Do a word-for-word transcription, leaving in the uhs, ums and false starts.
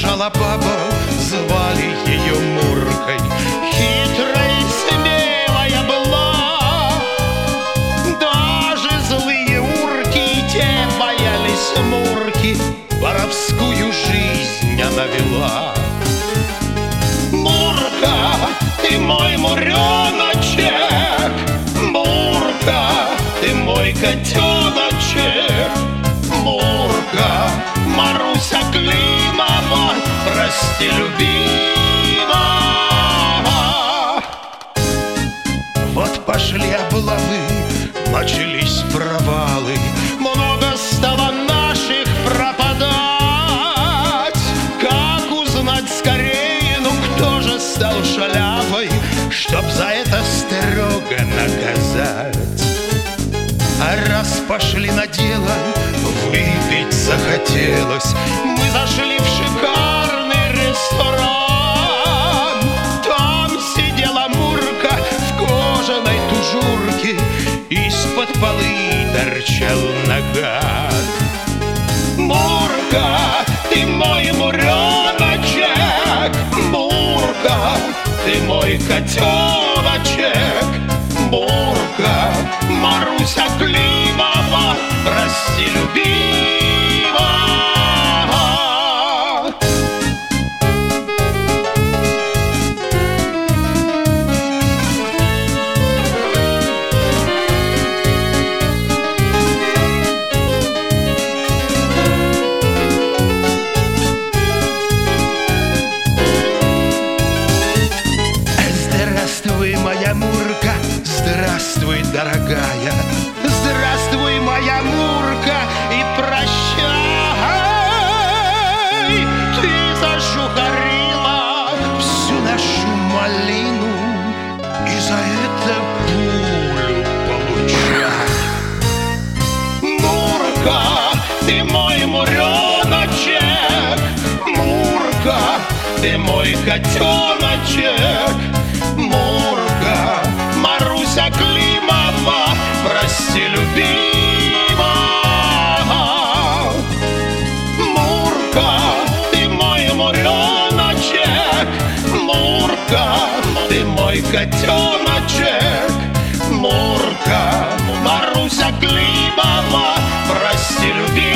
жила баба, звали ее Муркой. Хитрая и смелая была, даже злые урки те боялись Мурки. Воровскую жизнь она вела. Мурка, ты мой муреночек, Мурка, ты мой котеночек, Мурка, Маруся Климова, прости, любимая. Вот пошли облавы, начались провалы, много стало наших пропадать. Как узнать скорее, ну кто же стал шаляпой, чтоб за это строго наказать? А раз пошли на дело, выпить захотелось, мы зашли в шикарный ресторан. Там сидела Мурка в кожаной тужурке, из-под полы торчал наган. Мурка, ты мой муреночек, Мурка, ты мой котеночек, Мурка, Маруся Климова, прости, любимая. Здравствуй, моя Мурка, здравствуй, дорогая, здравствуй, моя Мурка, и прощай. Ты зашухарила всю нашу малину, и за это пулю получай. Мурка, ты мой муреночек, Мурка, ты мой котеночек, Мурка, Маруся Климова, прости, любимая. Мурка, ты мой муреночек, Мурка, ты мой котеночек, Мурка, Маруся Климова, прости, любимая.